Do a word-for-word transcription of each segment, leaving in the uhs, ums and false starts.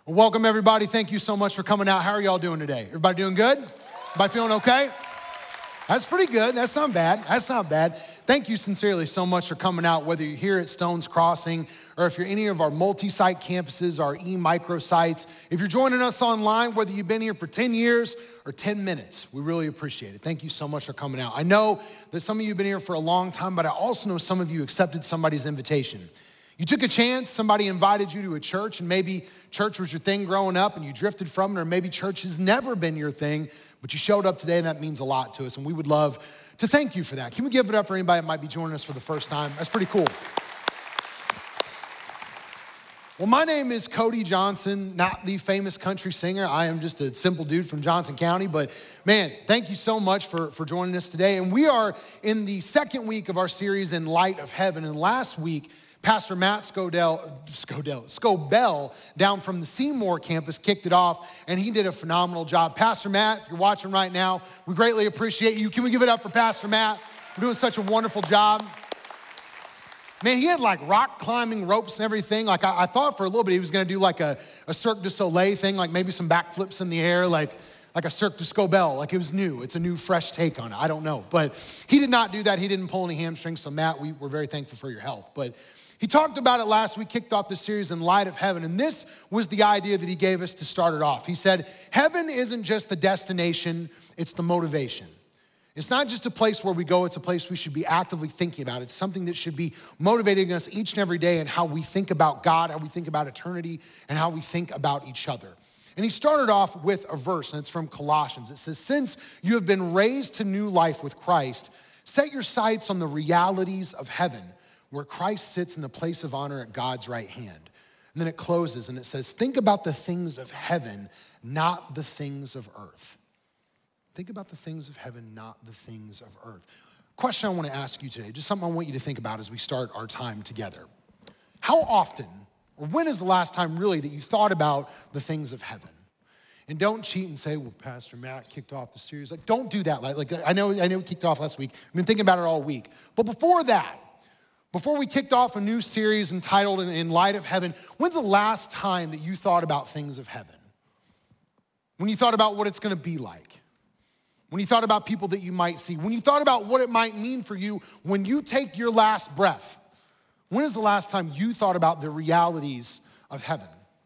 Well, welcome everybody. Thank you so much for coming out. How are y'all doing today? Everybody doing good? Everybody feeling okay? That's pretty good. That's not bad. That's not bad. Thank you sincerely so much for coming out, whether you're here at Stones Crossing or if you're any of our multi-site campuses, our e-micro sites. If you're joining us online, whether you've been here for ten years or ten minutes, we really appreciate it. Thank you so much for coming out. I know that some of you have been here for a long time, but I also know some of you accepted somebody's invitation. You took a chance, somebody invited you to a church, and maybe church was your thing growing up and you drifted from it, or maybe church has never been your thing, but you showed up today and that means a lot to us, and we would love to thank you for that. Can we give it up for anybody that might be joining us for the first time? That's pretty cool. Well, my name is Cody Johnson, not the famous country singer. I am just a simple dude from Johnson County, but man, thank you so much for, for joining us today. And we are in the second week of our series, In Light of Heaven, and last week, Pastor Matt Scodell, Scodell, Scobell down from the Seymour campus kicked it off, and he did a phenomenal job. Pastor Matt, if you're watching right now, we greatly appreciate you. Can we give it up for Pastor Matt? We're doing such a wonderful job. Man, he had like rock climbing ropes and everything. Like I, I thought for a little bit he was gonna do like a, a Cirque du Soleil thing, like maybe some backflips in the air, like, like a Cirque du Scobell, like it was new. It's a new, fresh take on it. I don't know, but he did not do that. He didn't pull any hamstrings, so Matt, we, we're very thankful for your help. But he talked about it last week, kicked off the series In Light of Heaven, and this was the idea that he gave us to start it off. He said, heaven isn't just the destination, it's the motivation. It's not just a place where we go, it's a place we should be actively thinking about. It's something that should be motivating us each and every day in how we think about God, how we think about eternity, and how we think about each other. And he started off with a verse, and it's from Colossians. It says, since you have been raised to new life with Christ, set your sights on the realities of heaven, where Christ sits in the place of honor at God's right hand. And then it closes and it says, think about the things of heaven, not the things of earth. Think about the things of heaven, not the things of earth. Question I want to ask you today, just something I want you to think about as we start our time together. How often, or when is the last time really that you thought about the things of heaven? And don't cheat and say, well, Pastor Matt kicked off the series. Like, don't do that. Like, like I know I know we kicked off last week. I've been thinking about it all week. But before that, Before we kicked off a new series entitled In, In Light of Heaven, when's the last time that you thought about things of heaven? When you thought about what it's gonna be like? When you thought about people that you might see? When you thought about what it might mean for you when you take your last breath? When is the last time you thought about the realities of heaven?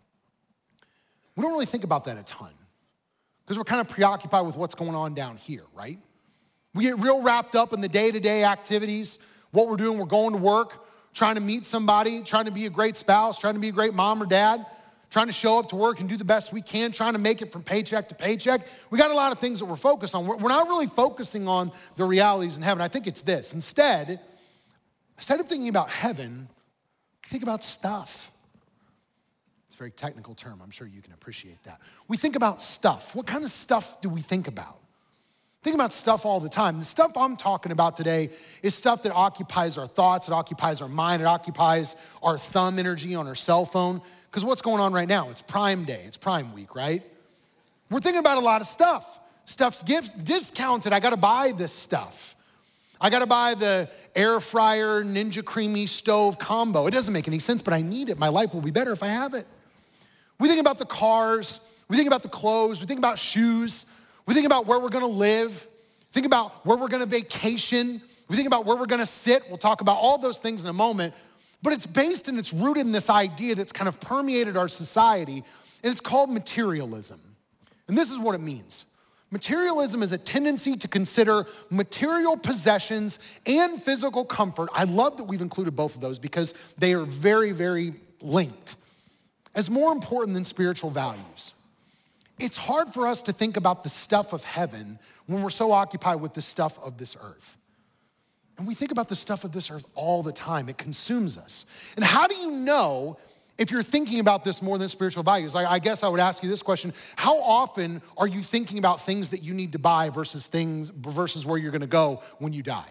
We don't really think about that a ton because we're kind of preoccupied with what's going on down here, right? We get real wrapped up in the day-to-day activities. What we're doing, we're going to work, trying to meet somebody, trying to be a great spouse, trying to be a great mom or dad, trying to show up to work and do the best we can, trying to make it from paycheck to paycheck. We got a lot of things that we're focused on. We're not really focusing on the realities in heaven. I think it's this. Instead, instead of thinking about heaven, think about stuff. It's a very technical term. I'm sure you can appreciate that. We think about stuff. What kind of stuff do we think about? Think about stuff all the time. The stuff I'm talking about today is stuff that occupies our thoughts, it occupies our mind, it occupies our thumb energy on our cell phone. Because what's going on right now? It's Prime Day, it's Prime Week, right? We're thinking about a lot of stuff. Stuff's gift discounted. I gotta buy this stuff. I gotta buy the air fryer Ninja Creamy Stove combo. It doesn't make any sense, but I need it. My life will be better if I have it. We think about the cars, we think about the clothes, we think about shoes. We think about where we're gonna live. Think about where we're gonna vacation. We think about where we're gonna sit. We'll talk about all those things in a moment. But it's based and it's rooted in this idea that's kind of permeated our society, and it's called materialism. And this is what it means. Materialism is a tendency to consider material possessions and physical comfort. I love that we've included both of those because they are very, very linked, as more important than spiritual values. It's hard for us to think about the stuff of heaven when we're so occupied with the stuff of this earth. And we think about the stuff of this earth all the time. It consumes us. And how do you know if you're thinking about this more than spiritual values? Like, I guess I would ask you this question. How often are you thinking about things that you need to buy versus things versus where you're gonna go when you die?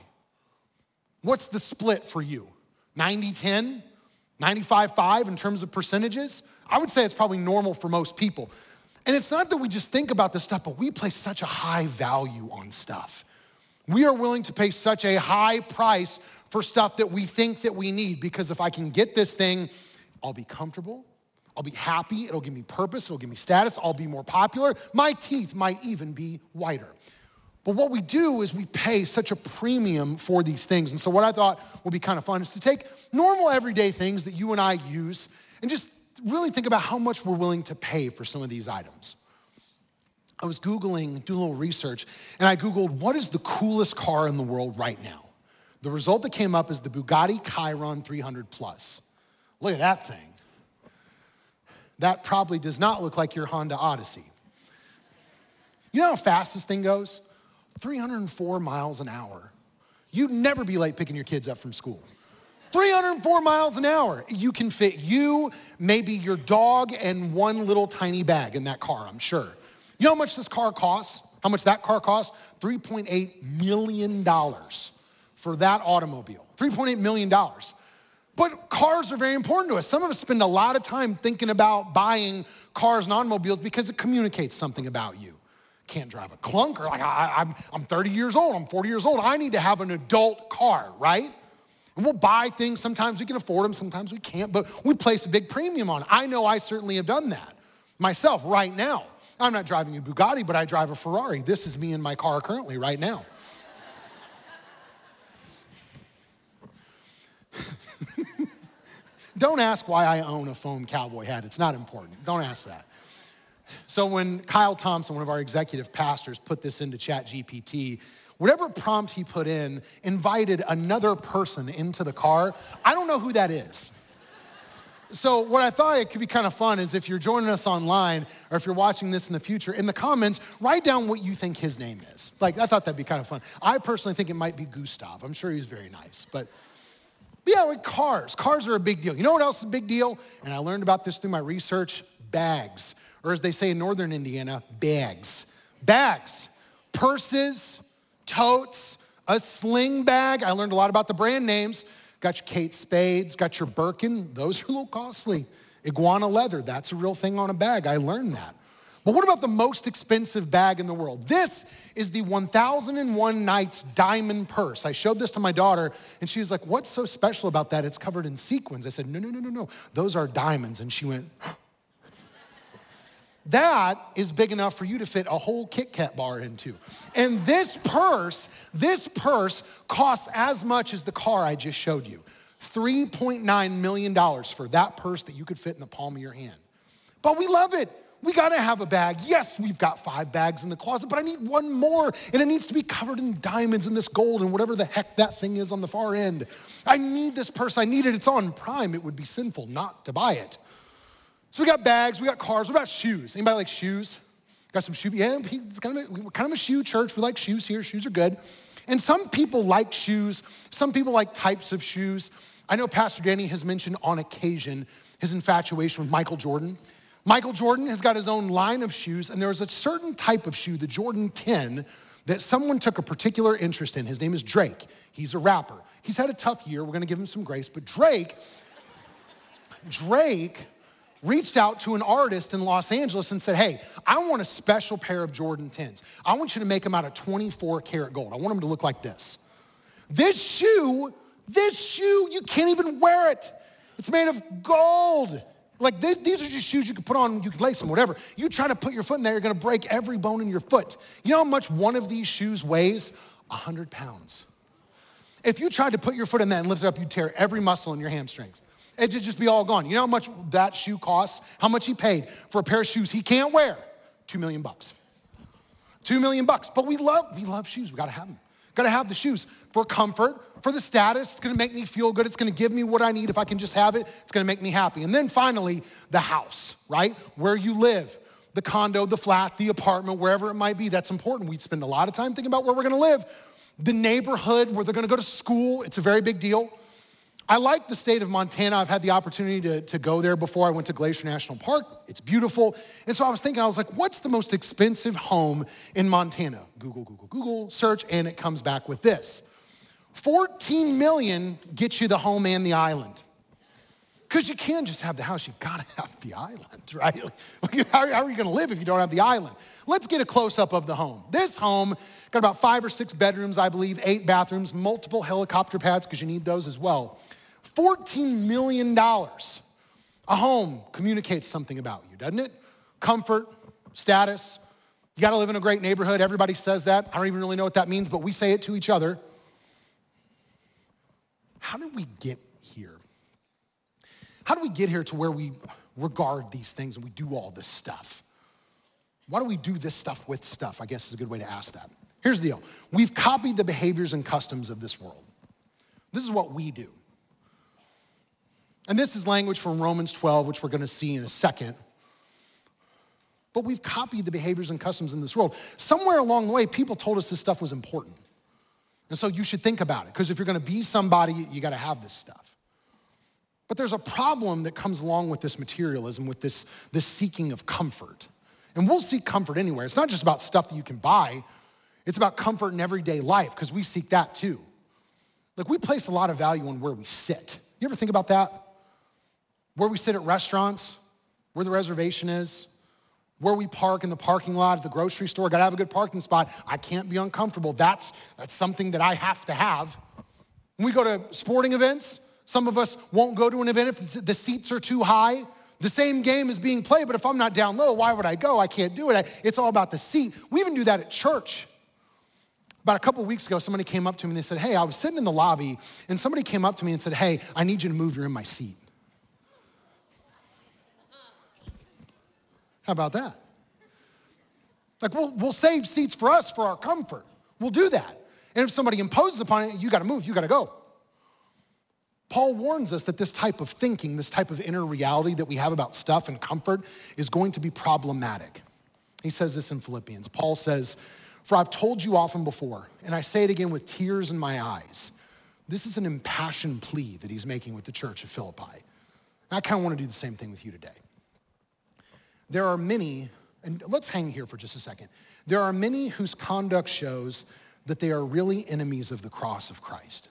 What's the split for you? ninety ten? ninety-five five in terms of percentages? I would say it's probably normal for most people. And it's not that we just think about this stuff, but we place such a high value on stuff. We are willing to pay such a high price for stuff that we think that we need because if I can get this thing, I'll be comfortable, I'll be happy, it'll give me purpose, it'll give me status, I'll be more popular. My teeth might even be whiter. But what we do is we pay such a premium for these things. And so what I thought would be kind of fun is to take normal everyday things that you and I use and just really think about how much we're willing to pay for some of these items. I was Googling, doing a little research, and I Googled, what is the coolest car in the world right now? The result that came up is the Bugatti Chiron three hundred plus. Look at that thing. That probably does not look like your Honda Odyssey. You know how fast this thing goes? three hundred four miles an hour. You'd never be late picking your kids up from school. three hundred four miles an hour. You can fit you, maybe your dog, and one little tiny bag in that car, I'm sure. You know how much this car costs? How much that car costs? three point eight million dollars for that automobile. three point eight million dollars. But cars are very important to us. Some of us spend a lot of time thinking about buying cars and automobiles because it communicates something about you. Can't drive a clunker. Like I, I'm, I'm thirty years old, I'm forty years old. I need to have an adult car, right? And we'll buy things. Sometimes we can afford them, sometimes we can't, but we place a big premium on it. I know I certainly have done that myself right now. I'm not driving a Bugatti, but I drive a Ferrari. This is me in my car currently right now. Don't ask why I own a foam cowboy hat. It's not important. Don't ask that. So when Kyle Thompson, one of our executive pastors, put this into ChatGPT, whatever prompt he put in invited another person into the car. I don't know who that is. So what I thought it could be kind of fun is if you're joining us online or if you're watching this in the future, in the comments, write down what you think his name is. Like, I thought that'd be kind of fun. I personally think it might be Gustav. I'm sure he's very nice, but yeah, with cars. Cars are a big deal. You know what else is a big deal? And I learned about this through my research, bags. Or as they say in northern Indiana, bags. Bags, purses, totes, a sling bag. I learned a lot about the brand names. Got your Kate Spades, got your Birkin. Those are a little costly. Iguana leather, that's a real thing on a bag. I learned that. But what about the most expensive bag in the world? This is the one thousand and one Nights diamond purse. I showed this to my daughter, and she was like, what's so special about that? It's covered in sequins. I said, no, no, no, no, no. Those are diamonds. And she went, that is big enough for you to fit a whole Kit Kat bar into. And this purse, this purse costs as much as the car I just showed you. three point nine million dollars for that purse that you could fit in the palm of your hand. But we love it. We gotta have a bag. Yes, we've got five bags in the closet, but I need one more, and it needs to be covered in diamonds and this gold and whatever the heck that thing is on the far end. I need this purse, I need it, it's on Prime. It would be sinful not to buy it. So we got bags, we got cars. What about shoes? Anybody like shoes? Got some shoes? Yeah, it's kind of a, we're kind of a shoe church. We like shoes here. Shoes are good. And some people like shoes. Some people like types of shoes. I know Pastor Danny has mentioned on occasion his infatuation with Michael Jordan. Michael Jordan has got his own line of shoes, and there's a certain type of shoe, the Jordan ten, that someone took a particular interest in. His name is Drake. He's a rapper. He's had a tough year. We're gonna give him some grace. But Drake, Drake reached out to an artist in Los Angeles and said, hey, I want a special pair of Jordan tens. I want you to make them out of twenty-four karat gold. I want them to look like this. This shoe, this shoe, you can't even wear it. It's made of gold. Like they, these are just shoes you can put on, you can lace them, whatever. You try to put your foot in there, you're gonna break every bone in your foot. You know how much one of these shoes weighs? one hundred pounds. If you tried to put your foot in that and lift it up, you'd tear every muscle in your hamstrings. It'd just be all gone. You know how much that shoe costs? How much he paid for a pair of shoes he can't wear? Two million bucks. Two million bucks. But we love, we love shoes. We gotta have them. Gotta have the shoes for comfort, for the status. It's gonna make me feel good. It's gonna give me what I need. If I can just have it, it's gonna make me happy. And then finally, the house, right? Where you live. The condo, the flat, the apartment, wherever it might be. That's important. We spend a lot of time thinking about where we're gonna live. The neighborhood, where they're gonna go to school. It's a very big deal. I like the state of Montana. I've had the opportunity to, to go there before. I went to Glacier National Park. It's beautiful. And so I was thinking, I was like, what's the most expensive home in Montana? Google, Google, Google, search, and it comes back with this. fourteen million gets you the home and the island. Because you can't just have the house, you gotta have the island, right? How are you gonna live if you don't have the island? Let's get a close-up of the home. This home got about five or six bedrooms, I believe, eight bathrooms, multiple helicopter pads, because you need those as well. fourteen million dollars. A home communicates something about you, doesn't it? Comfort, status. You gotta live in a great neighborhood. Everybody says that. I don't even really know what that means, but we say it to each other. How did we get here? How do we get here to where we regard these things and we do all this stuff? Why do we do this stuff with stuff? I guess is a good way to ask that. Here's the deal. We've copied the behaviors and customs of this world. This is what we do. And this is language from Romans twelve, which we're gonna see in a second. But we've copied the behaviors and customs in this world. Somewhere along the way, people told us this stuff was important. And so you should think about it, because if you're gonna be somebody, you gotta have this stuff. But there's a problem that comes along with this materialism, with this, this seeking of comfort. And we'll seek comfort anywhere. It's not just about stuff that you can buy. It's about comfort in everyday life, because we seek that too. Like, we place a lot of value on where we sit. You ever think about that? Where we sit at restaurants, where the reservation is, where we park in the parking lot at the grocery store. Gotta have a good parking spot. I can't be uncomfortable. That's, that's something that I have to have. When we go to sporting events, some of us won't go to an event if the seats are too high. The same game is being played, but if I'm not down low, why would I go? I can't do it. I, it's all about the seat. We even do that at church. About a couple of weeks ago, somebody came up to me and they said, hey, I was sitting in the lobby and somebody came up to me and said, hey, I need you to move, you're in my seat. How about that? Like, we'll, we'll save seats for us for our comfort. We'll do that. And if somebody imposes upon it, you gotta move, you gotta go. Paul warns us that this type of thinking, this type of inner reality that we have about stuff and comfort is going to be problematic. He says this in Philippians. Paul says, for I've told you often before, and I say it again with tears in my eyes. This is an impassioned plea that he's making with the church of Philippi. And I kind of want to do the same thing with you today. There are many, and let's hang here for just a second. There are many whose conduct shows that they are really enemies of the cross of Christ.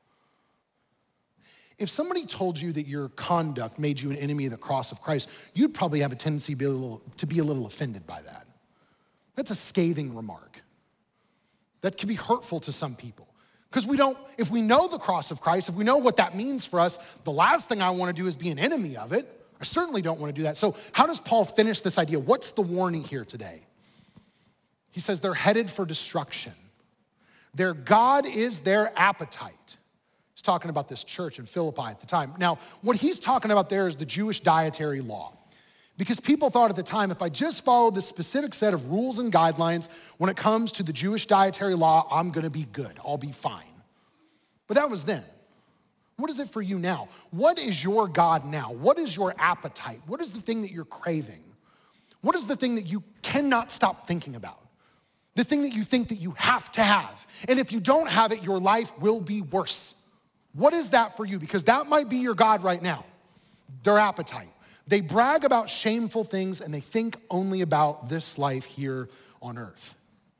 If somebody told you that your conduct made you an enemy of the cross of Christ, you'd probably have a tendency to be a little, to be a little offended by that. That's a scathing remark. That can be hurtful to some people. Because we don't, if we know the cross of Christ, if we know what that means for us, the last thing I want to do is be an enemy of it. I certainly don't want to do that. So how does Paul finish this idea? What's the warning here today? He says they're headed for destruction. Their God is their appetite. He's talking about this church in Philippi at the time. Now, what he's talking about there is the Jewish dietary law. Because people thought at the time, if I just follow this specific set of rules and guidelines when it comes to the Jewish dietary law, I'm gonna be good, I'll be fine. But that was then. What is it for you now? What is your God now? What is your appetite? What is the thing that you're craving? What is the thing that you cannot stop thinking about? The thing that you think that you have to have. And if you don't have it, your life will be worse. What is that for you? Because that might be your God right now, their appetite. They brag about shameful things and they think only about this life here on earth.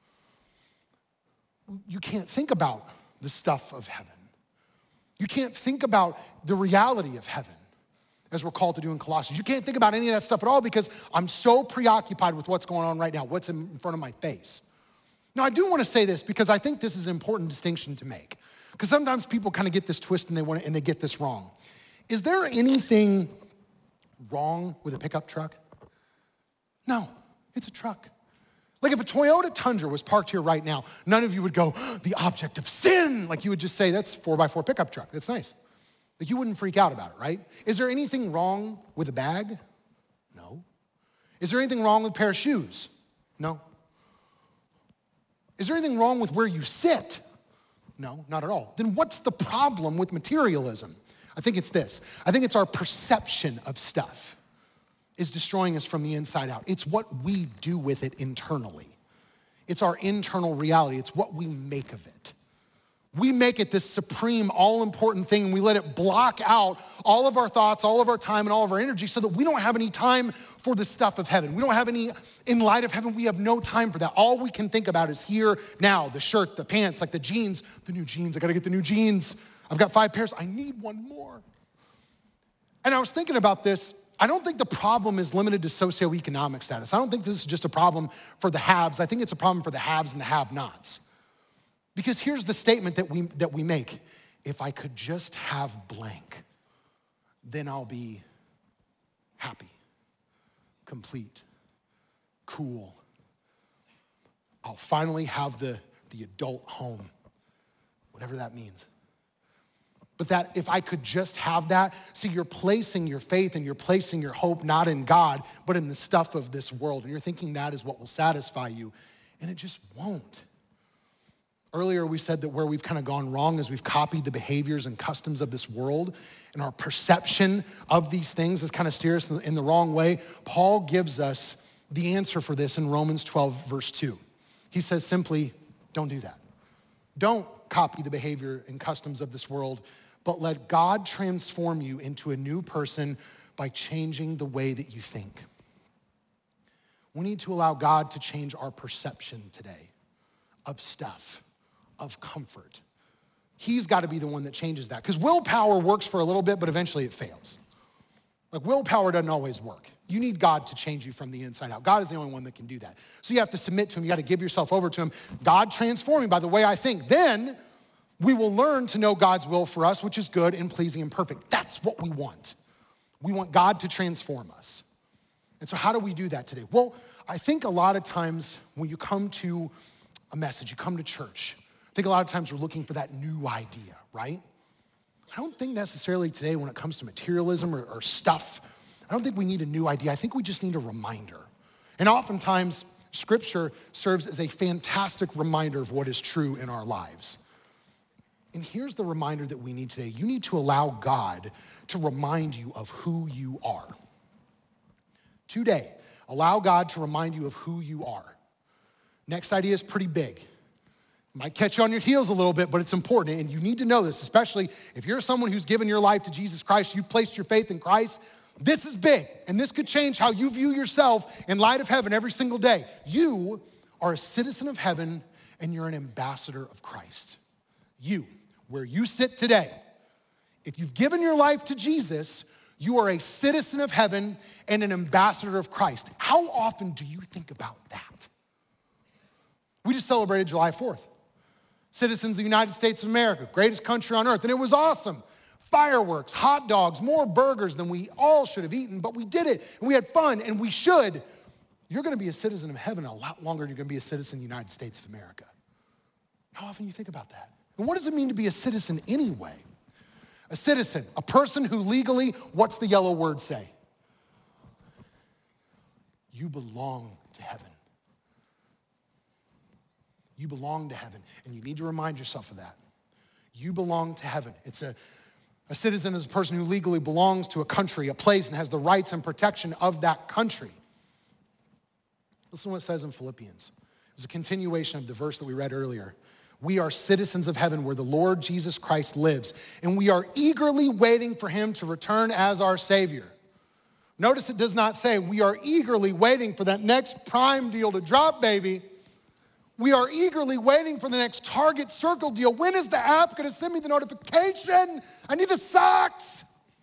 You can't think about the stuff of heaven. You can't think about the reality of heaven, as we're called to do in Colossians. You can't think about any of that stuff at all because I'm so preoccupied with what's going on right now, what's in front of my face. Now, I do want to say this because I think this is an important distinction to make. Because sometimes people kind of get this twist and they want to, and they get this wrong. Is there anything wrong with a pickup truck? No, it's a truck. Like if a Toyota Tundra was parked here right now, none of you would go, the object of sin. Like you would just say, that's a four by four pickup truck, that's nice. Like you wouldn't freak out about it, right? Is there anything wrong with a bag? No. Is there anything wrong with a pair of shoes? No. Is there anything wrong with where you sit? No, not at all. Then what's the problem with materialism? I think it's this. I think it's our perception of stuff is destroying us from the inside out. It's what we do with it internally. It's our internal reality. It's what we make of it. We make it this supreme, all-important thing, and we let it block out all of our thoughts, all of our time, and all of our energy so that we don't have any time for the stuff of heaven. We don't have any, in light of heaven, we have no time for that. All we can think about is here, now, the shirt, the pants, like the jeans, the new jeans. I gotta get the new jeans. I've got five pairs. I need one more. And I was thinking about this. I don't think the problem is limited to socioeconomic status. I don't think this is just a problem for the haves. I think it's a problem for the haves and the have-nots. Because here's the statement that we, that we make. If I could just have blank, then I'll be happy, complete, cool. I'll finally have the, the adult home, whatever that means. But that if I could just have that, see, you're placing your faith and you're placing your hope not in God, but in the stuff of this world. And you're thinking that is what will satisfy you. And it just won't. Earlier we said that where we've kind of gone wrong is we've copied the behaviors and customs of this world, and our perception of these things has kind of steered us in the wrong way. Paul gives us the answer for this in Romans twelve, verse two. He says simply, don't do that. Don't copy the behavior and customs of this world, but let God transform you into a new person by changing the way that you think. We need to allow God to change our perception today of stuff, of comfort. He's got to be the one that changes that, because willpower works for a little bit, but eventually it fails. Like, willpower doesn't always work. You need God to change you from the inside out. God is the only one that can do that. So you have to submit to him. You got to give yourself over to him. God, transform me by the way I think. Then we will learn to know God's will for us, which is good and pleasing and perfect. That's what we want. We want God to transform us. And so how do we do that today? Well, I think a lot of times when you come to a message, you come to church, I think a lot of times we're looking for that new idea, right? I don't think necessarily today when it comes to materialism or, or stuff, I don't think we need a new idea. I think we just need a reminder. And oftentimes, Scripture serves as a fantastic reminder of what is true in our lives. And here's the reminder that we need today. You need to allow God to remind you of who you are. Today, allow God to remind you of who you are. Next idea is pretty big. Might catch you on your heels a little bit, but it's important, and you need to know this, especially if you're someone who's given your life to Jesus Christ, you've placed your faith in Christ. This is big, and this could change how you view yourself in light of heaven every single day. You are a citizen of heaven, and you're an ambassador of Christ. You, where you sit today, if you've given your life to Jesus, you are a citizen of heaven and an ambassador of Christ. How often do you think about that? We just celebrated July fourth. Citizens of the United States of America, greatest country on earth, and it was awesome. Fireworks, hot dogs, more burgers than we all should have eaten, but we did it, and we had fun, and we should. You're gonna be a citizen of heaven a lot longer than you're gonna be a citizen of the United States of America. How often do you think about that? And what does it mean to be a citizen anyway? A citizen, a person who legally, what's the yellow word say? You belong to heaven. You belong to heaven, and you need to remind yourself of that. You belong to heaven. It's a, a citizen is a person who legally belongs to a country, a place, and has the rights and protection of that country. Listen to what it says in Philippians. It was a continuation of the verse that we read earlier. We are citizens of heaven where the Lord Jesus Christ lives, and we are eagerly waiting for him to return as our Savior. Notice it does not say we are eagerly waiting for that next Prime deal to drop, baby. We are eagerly waiting for the next Target Circle deal. When is the app gonna send me the notification? I need the socks.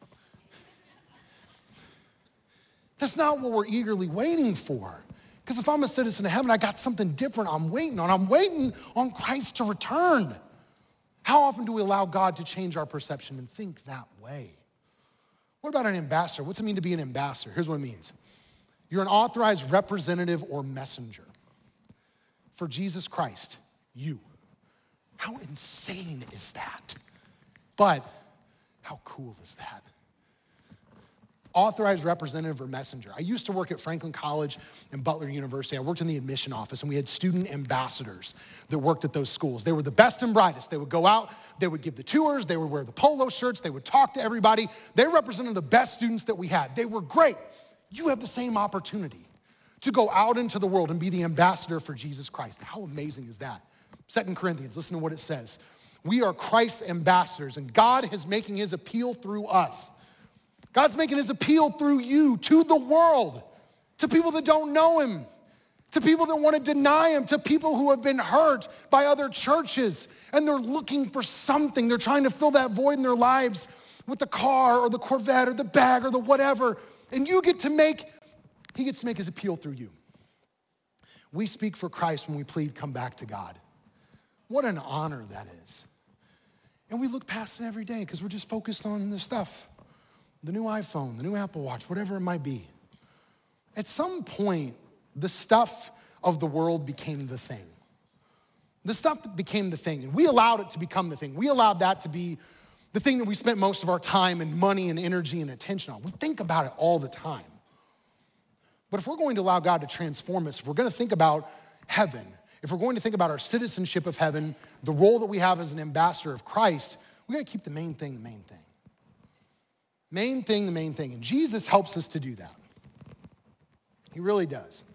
That's not what we're eagerly waiting for. Because if I'm a citizen of heaven, I got something different I'm waiting on. I'm waiting on Christ to return. How often do we allow God to change our perception and think that way? What about an ambassador? What's it mean to be an ambassador? Here's what it means. You're an authorized representative or messenger for Jesus Christ, you. How insane is that? But how cool is that? Authorized representative or messenger. I used to work at Franklin College and Butler University. I worked in the admission office, and we had student ambassadors that worked at those schools. They were the best and brightest. They would go out, they would give the tours, they would wear the polo shirts, they would talk to everybody. They represented the best students that we had. They were great. You have the same opportunity to go out into the world and be the ambassador for Jesus Christ. How amazing is that? Second Corinthians, listen to what it says. We are Christ's ambassadors, and God is making his appeal through us. God's making his appeal through you to the world, to people that don't know him, to people that want to deny him, to people who have been hurt by other churches, and they're looking for something. They're trying to fill that void in their lives with the car or the Corvette or the bag or the whatever, and you get to make He gets to make his appeal through you. We speak for Christ when we plead, come back to God. What an honor that is. And we look past it every day because we're just focused on this stuff. the new iPhone, the new Apple Watch, whatever it might be. At some point, the stuff of the world became the thing. The stuff that became the thing, and we allowed it to become the thing. We allowed that to be the thing that we spent most of our time and money and energy and attention on. We think about it all the time. But if we're going to allow God to transform us, if we're going to think about heaven, if we're going to think about our citizenship of heaven, the role that we have as an ambassador of Christ, we got to keep the main thing the main thing. Main thing the main thing. And Jesus helps us to do that. He really does.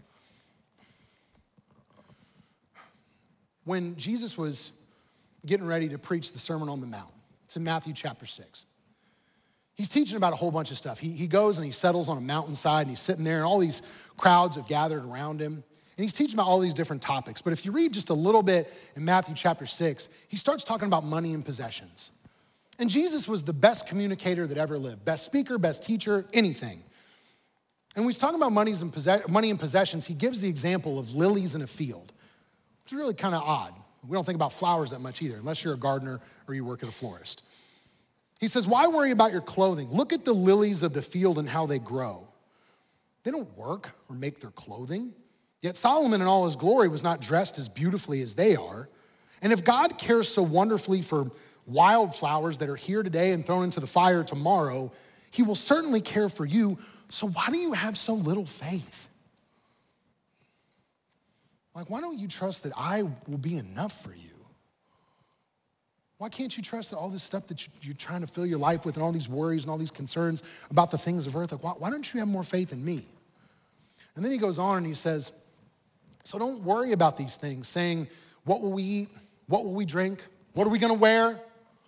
When Jesus was getting ready to preach the Sermon on the Mount, it's in Matthew chapter six. He's teaching about a whole bunch of stuff. He, he goes and he settles on a mountainside and he's sitting there and all these crowds have gathered around him. And he's teaching about all these different topics. But if you read just a little bit in Matthew chapter six, he starts talking about money and possessions. And Jesus was the best communicator that ever lived. Best speaker, best teacher, anything. And when he's talking about monies and possess- money and possessions, he gives the example of lilies in a field, which is really kind of odd. We don't think about flowers that much either, unless you're a gardener or you work at a florist. He says, why worry about your clothing? Look at the lilies of the field and how they grow. They don't work or make their clothing. Yet Solomon in all his glory was not dressed as beautifully as they are. And if God cares so wonderfully for wildflowers that are here today and thrown into the fire tomorrow, he will certainly care for you. So why do you have so little faith? Like, why don't you trust that I will be enough for you? Why can't you trust that all this stuff that you're trying to fill your life with and all these worries and all these concerns about the things of earth, like, why, why don't you have more faith in me? And then he goes on and he says, so don't worry about these things, saying, what will we eat? What will we drink? What are we gonna wear?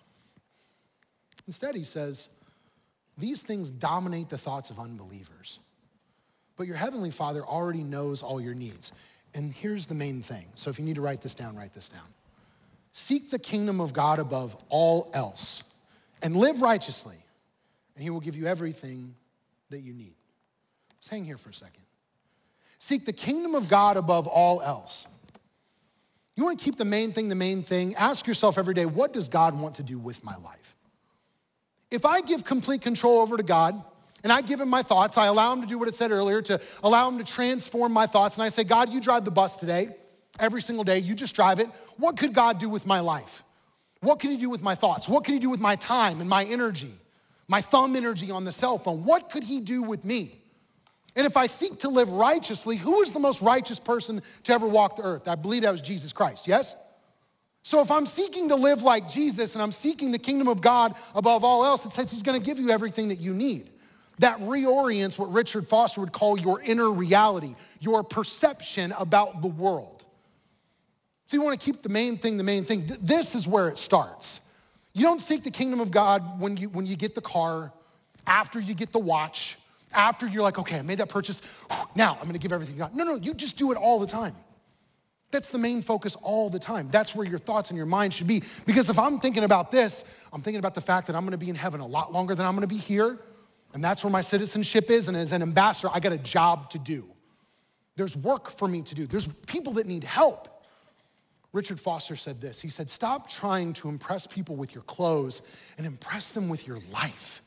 Instead, he says, these things dominate the thoughts of unbelievers. But your heavenly Father already knows all your needs. And here's the main thing. So if you need to write this down, write this down. Seek the kingdom of God above all else and live righteously, and he will give you everything that you need. Let's hang here for a second. Seek the kingdom of God above all else. You want to keep the main thing the main thing? Ask yourself every day, what does God want to do with my life? If I give complete control over to God, and I give him my thoughts, I allow him to do what it said earlier, to allow him to transform my thoughts, and I say, God, you drive the bus today. Every single day, you just drive it. What could God do with my life? What can he do with my thoughts? What can he do with my time and my energy, my thumb energy on the cell phone? What could he do with me? And if I seek to live righteously, who is the most righteous person to ever walk the earth? I believe that was Jesus Christ, yes? So if I'm seeking to live like Jesus and I'm seeking the kingdom of God above all else, it says he's gonna give you everything that you need. That reorients what Richard Foster would call your inner reality, your perception about the world. So you want to keep the main thing the main thing. This is where it starts. You don't seek the kingdom of God when you, when you get the car, after you get the watch, after you're like, okay, I made that purchase. Now I'm going to give everything to God. No, no, you just do it all the time. That's the main focus all the time. That's where your thoughts and your mind should be. Because if I'm thinking about this, I'm thinking about the fact that I'm going to be in heaven a lot longer than I'm going to be here. And that's where my citizenship is. And as an ambassador, I got a job to do. There's work for me to do. There's people that need help. Richard Foster said this. He said, stop trying to impress people with your clothes and impress them with your life.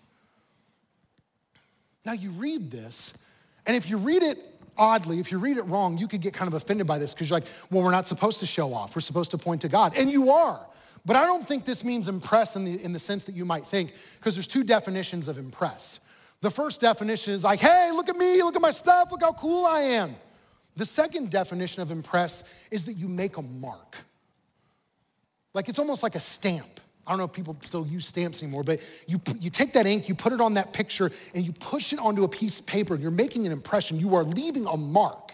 Now you read this, and if you read it oddly, if you read it wrong, you could get kind of offended by this because you're like, well, we're not supposed to show off. We're supposed to point to God. And you are. But I don't think this means impress in the, in the sense that you might think, because there's two definitions of impress. The first definition is like, hey, look at me, look at my stuff, look how cool I am. The second definition of impress is that you make a mark. Like it's almost like a stamp. I don't know if people still use stamps anymore, but you, you take that ink, you put it on that picture, and you push it onto a piece of paper, and you're making an impression. You are leaving a mark.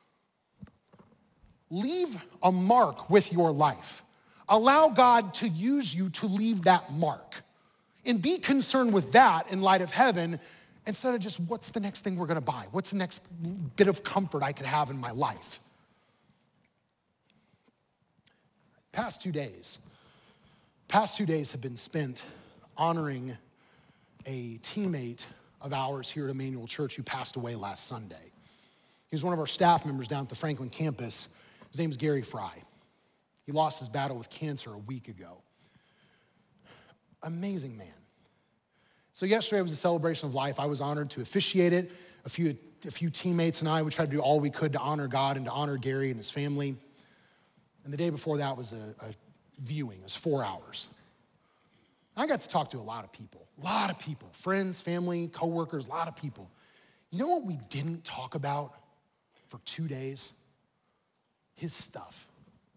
Leave a mark with your life. Allow God to use you to leave that mark. And be concerned with that in light of heaven, instead of just what's the next thing we're gonna buy? What's the next bit of comfort I could have in my life? Past two days, past two days have been spent honoring a teammate of ours here at Emmanuel Church who passed away last Sunday. He was one of our staff members down at the Franklin campus. His name's Gary Fry. He lost his battle with cancer a week ago. Amazing man. So yesterday was a celebration of life. I was honored to officiate it. A few, a few teammates and I, we tried to do all we could to honor God and to honor Gary and his family. And the day before that was a, a viewing. It was four hours. I got to talk to a lot of people, a lot of people, friends, family, coworkers, a lot of people. You know what we didn't talk about for two days? His stuff.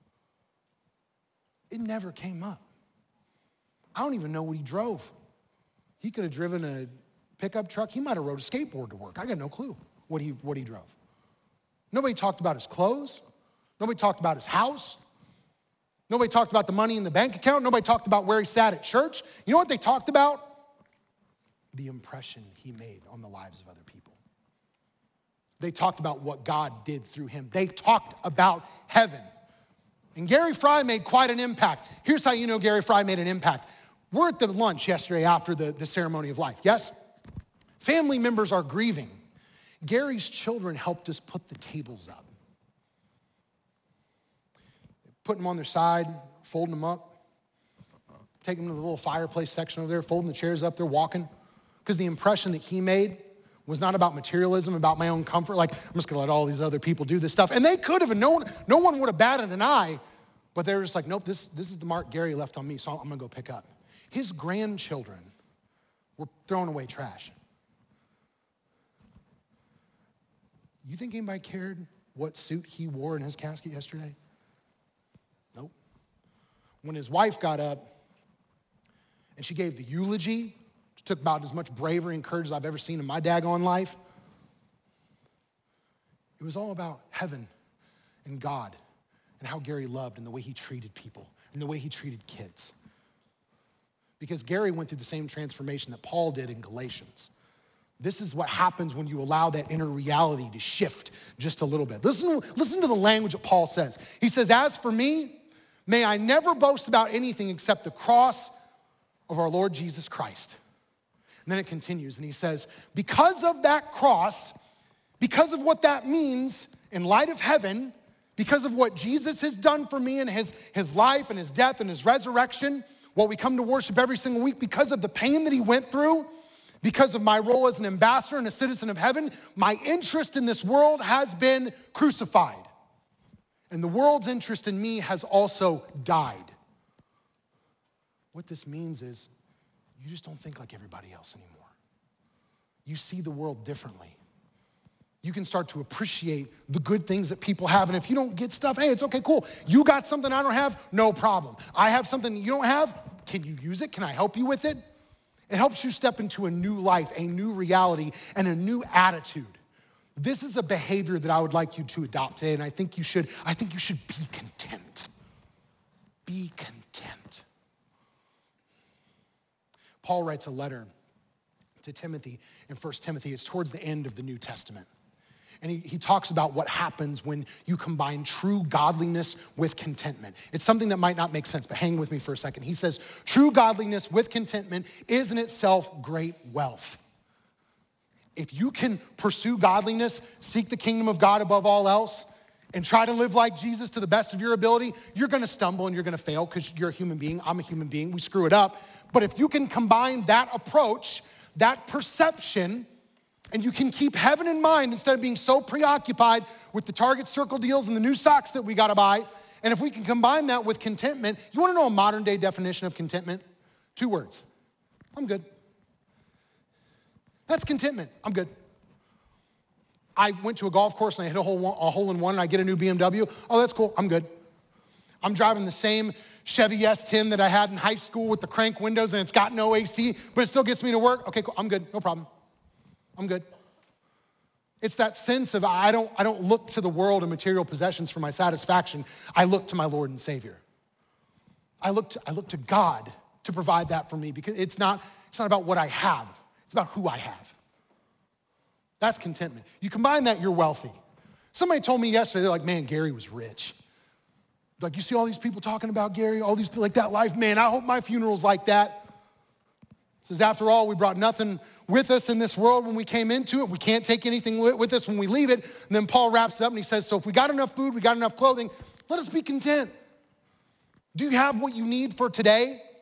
It never came up. I don't even know what he drove. He could have driven a pickup truck. He might have rode a skateboard to work. I got no clue what he, what he drove. Nobody talked about his clothes. Nobody talked about his house. Nobody talked about the money in the bank account. Nobody talked about where he sat at church. You know what they talked about? The impression he made on the lives of other people. They talked about what God did through him. They talked about heaven. And Gary Fry made quite an impact. Here's how you know Gary Fry made an impact. We're at the lunch yesterday after the, the ceremony of life, yes? Family members are grieving. Gary's children helped us put the tables up. Putting them on their side, folding them up, taking them to the little fireplace section over there, folding the chairs up, they're walking. Because the impression that he made was not about materialism, about my own comfort, like I'm just gonna let all these other people do this stuff. And they could have, and no one, no one would have batted an eye, but they were just like, nope, this, this is the mark Gary left on me, so I'm gonna go pick up. His grandchildren were throwing away trash. You think anybody cared what suit he wore in his casket yesterday? Nope. When his wife got up and she gave the eulogy, it took about as much bravery and courage as I've ever seen in my daggone life. It was all about heaven and God and how Gary loved and the way he treated people and the way he treated kids. Because Gary went through the same transformation that Paul did in Galatians. This is what happens when you allow that inner reality to shift just a little bit. Listen, listen to the language that Paul says. He says, as for me, may I never boast about anything except the cross of our Lord Jesus Christ. And then it continues and he says, because of that cross, because of what that means in light of heaven, because of what Jesus has done for me in his, his life and his death and his resurrection, what we come to worship every single week, because of the pain that he went through, because of my role as an ambassador and a citizen of heaven, my interest in this world has been crucified. And the world's interest in me has also died. What this means is you just don't think like everybody else anymore. You see the world differently. You can start to appreciate the good things that people have. And if you don't get stuff, hey, it's okay, cool. You got something I don't have, no problem. I have something you don't have, can you use it? Can I help you with it? It helps you step into a new life, a new reality, and a new attitude. This is a behavior that I would like you to adopt today, and I think you should, I think you should be content. Be content. Paul writes a letter to Timothy in First Timothy. It's towards the end of the New Testament. And he, he talks about what happens when you combine true godliness with contentment. It's something that might not make sense, but hang with me for a second. He says, true godliness with contentment is in itself great wealth. If you can pursue godliness, seek the kingdom of God above all else, and try to live like Jesus to the best of your ability, you're gonna stumble and you're gonna fail because you're a human being, I'm a human being, we screw it up. But if you can combine that approach, that perception, and you can keep heaven in mind instead of being so preoccupied with the Target Circle deals and the new socks that we gotta buy. And if we can combine that with contentment, you wanna know a modern day definition of contentment? Two words, I'm good. That's contentment, I'm good. I went to a golf course and I hit a hole, one, a hole in one and I get a new B M W. Oh, that's cool, I'm good. I'm driving the same Chevy S ten that I had in high school with the crank windows and it's got no A C, but it still gets me to work. Okay, cool, I'm good, no problem. I'm good. It's that sense of I don't, I don't look to the world and material possessions for my satisfaction. I look to my Lord and Savior. I look to, I look to God to provide that for me because it's not, it's not about what I have. It's about who I have. That's contentment. You combine that, you're wealthy. Somebody told me yesterday, they're like, man, Gary was rich. Like, you see all these people talking about Gary, all these people like that life, man, I hope my funeral's like that. It says, after all, we brought nothing with us in this world when we came into it. We can't take anything with us when we leave it. And then Paul wraps it up and he says, so if we got enough food, we got enough clothing, let us be content. Do you have what you need for today?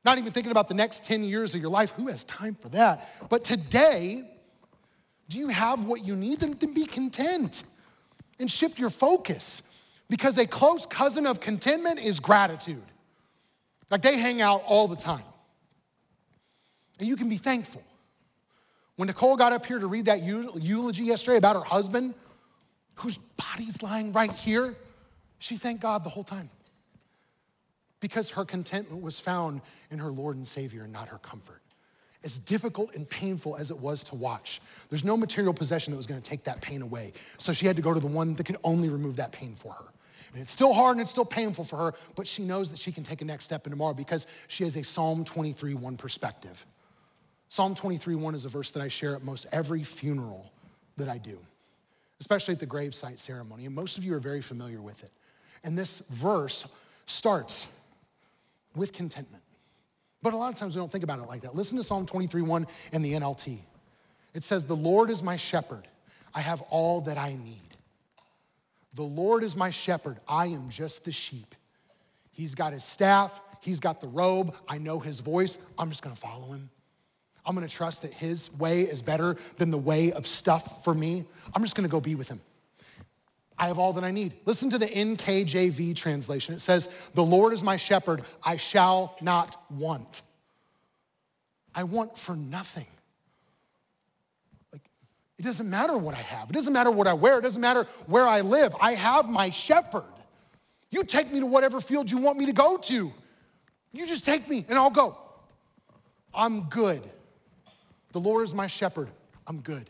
Not even thinking about the next ten years of your life. Who has time for that? But today, do you have what you need? Then, then be content and shift your focus, because a close cousin of contentment is gratitude. Like, they hang out all the time. And you can be thankful. When Nicole got up here to read that eulogy yesterday about her husband, whose body's lying right here, she thanked God the whole time. Because her contentment was found in her Lord and Savior and not her comfort. As difficult and painful as it was to watch, there's no material possession that was gonna take that pain away. So she had to go to the one that could only remove that pain for her. And it's still hard and it's still painful for her, but she knows that she can take a next step in tomorrow because she has a Psalm twenty-three one perspective. Psalm twenty-three one is a verse that I share at most every funeral that I do, especially at the gravesite ceremony. And most of you are very familiar with it. And this verse starts with contentment. But a lot of times we don't think about it like that. Listen to Psalm twenty-three one in the N L T. It says, "The Lord is my shepherd. I have all that I need. The Lord is my shepherd. I am just the sheep. He's got his staff. He's got the robe. I know his voice. I'm just gonna follow him. I'm gonna trust that his way is better than the way of stuff for me. I'm just gonna go be with him. I have all that I need." Listen to the N K J V translation. It says, "The Lord is my shepherd. I shall not want." I want for nothing. Like, it doesn't matter what I have. It doesn't matter what I wear. It doesn't matter where I live. I have my shepherd. You take me to whatever field you want me to go to. You just take me and I'll go. I'm good. The Lord is my shepherd. I'm good.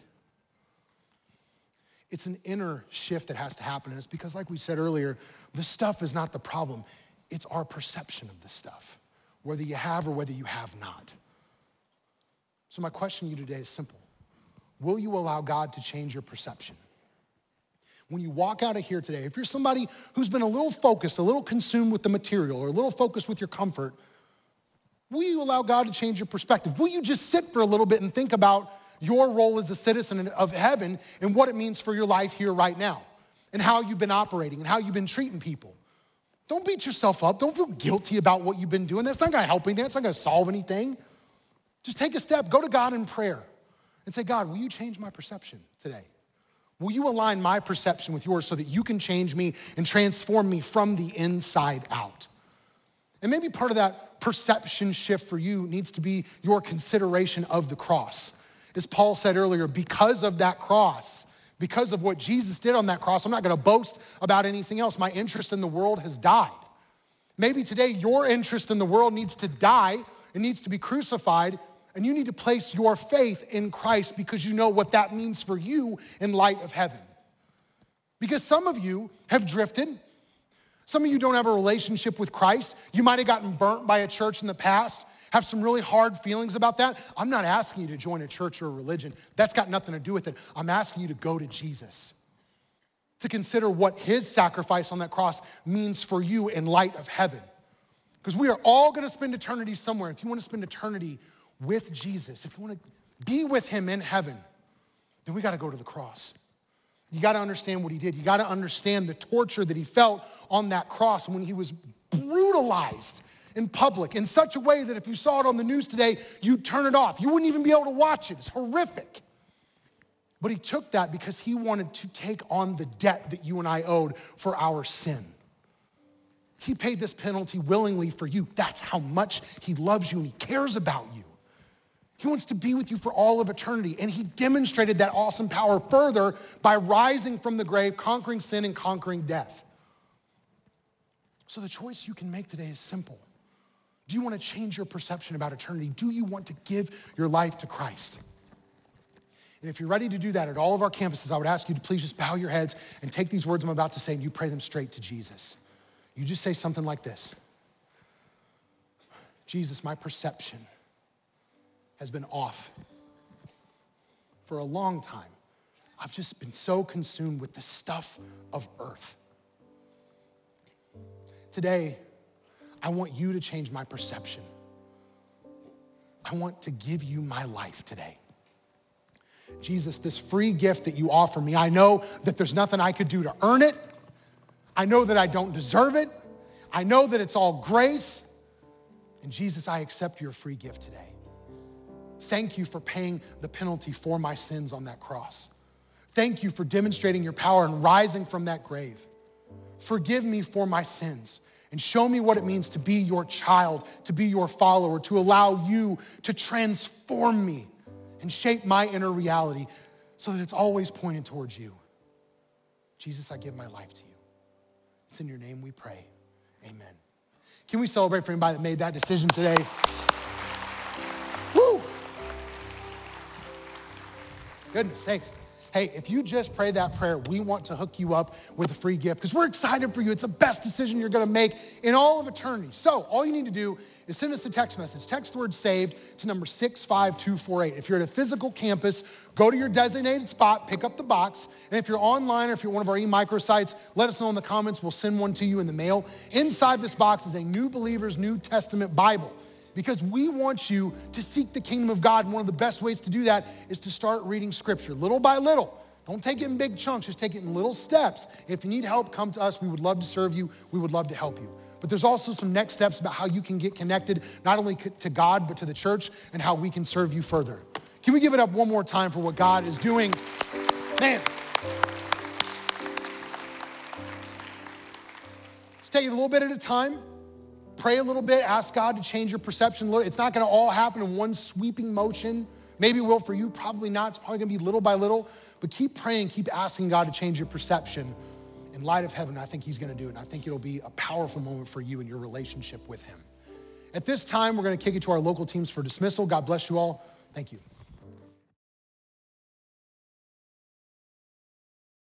It's an inner shift that has to happen. And it's because, like we said earlier, the stuff is not the problem. It's our perception of the stuff, whether you have or whether you have not. So my question to you today is simple. Will you allow God to change your perception? When you walk out of here today, if you're somebody who's been a little focused, a little consumed with the material, or a little focused with your comfort, will you allow God to change your perspective? Will you just sit for a little bit and think about your role as a citizen of heaven and what it means for your life here right now and how you've been operating and how you've been treating people? Don't beat yourself up. Don't feel guilty about what you've been doing. That's not gonna help anything. That's not gonna solve anything. Just take a step, go to God in prayer and say, "God, will you change my perception today? Will you align my perception with yours so that you can change me and transform me from the inside out?" And maybe part of that perception shift for you needs to be your consideration of the cross. As Paul said earlier, because of that cross, because of what Jesus did on that cross, I'm not gonna boast about anything else. My interest in the world has died. Maybe today your interest in the world needs to die, it needs to be crucified, and you need to place your faith in Christ because you know what that means for you in light of heaven. Because some of you have drifted. Some of you don't have a relationship with Christ. You might have gotten burnt by a church in the past, have some really hard feelings about that. I'm not asking you to join a church or a religion. That's got nothing to do with it. I'm asking you to go to Jesus, to consider what his sacrifice on that cross means for you in light of heaven. Because we are all gonna spend eternity somewhere. If you wanna spend eternity with Jesus, if you wanna be with him in heaven, then we gotta go to the cross. You gotta understand what he did. You gotta understand the torture that he felt on that cross when he was brutalized in public in such a way that if you saw it on the news today, you'd turn it off. You wouldn't even be able to watch it. It's horrific. But he took that because he wanted to take on the debt that you and I owed for our sin. He paid this penalty willingly for you. That's how much he loves you and he cares about you. He wants to be with you for all of eternity. And he demonstrated that awesome power further by rising from the grave, conquering sin and conquering death. So the choice you can make today is simple. Do you want to change your perception about eternity? Do you want to give your life to Christ? And if you're ready to do that at all of our campuses, I would ask you to please just bow your heads and take these words I'm about to say and you pray them straight to Jesus. You just say something like this. Jesus, my perception has been off for a long time. I've just been so consumed with the stuff of earth. Today, I want you to change my perception. I want to give you my life today. Jesus, this free gift that you offer me, I know that there's nothing I could do to earn it. I know that I don't deserve it. I know that it's all grace. And Jesus, I accept your free gift today. Thank you for paying the penalty for my sins on that cross. Thank you for demonstrating your power and rising from that grave. Forgive me for my sins and show me what it means to be your child, to be your follower, to allow you to transform me and shape my inner reality so that it's always pointed towards you. Jesus, I give my life to you. It's in your name we pray. Amen. Can we celebrate for anybody that made that decision today? Woo! Goodness sakes. Hey, if you just pray that prayer, we want to hook you up with a free gift because we're excited for you. It's the best decision you're gonna make in all of eternity. So all you need to do is send us a text message. Text the word SAVED to number six five two four eight. If you're at a physical campus, go to your designated spot, pick up the box. And if you're online or if you're one of our e-micro sites, let us know in the comments. We'll send one to you in the mail. Inside this box is a New Believers New Testament Bible, because we want you to seek the kingdom of God. And one of the best ways to do that is to start reading scripture little by little. Don't take it in big chunks, just take it in little steps. If you need help, come to us. We would love to serve you. We would love to help you. But there's also some next steps about how you can get connected, not only to God, but to the church and how we can serve you further. Can we give it up one more time for what God is doing? Man. Just take it a little bit at a time. Pray a little bit, ask God to change your perception. It's not gonna all happen in one sweeping motion. Maybe it will for you, probably not. It's probably gonna be little by little, but keep praying, keep asking God to change your perception in light of heaven. I think he's gonna do it. And I think it'll be a powerful moment for you in your relationship with him. At this time, we're gonna kick it to our local teams for dismissal. God bless you all. Thank you.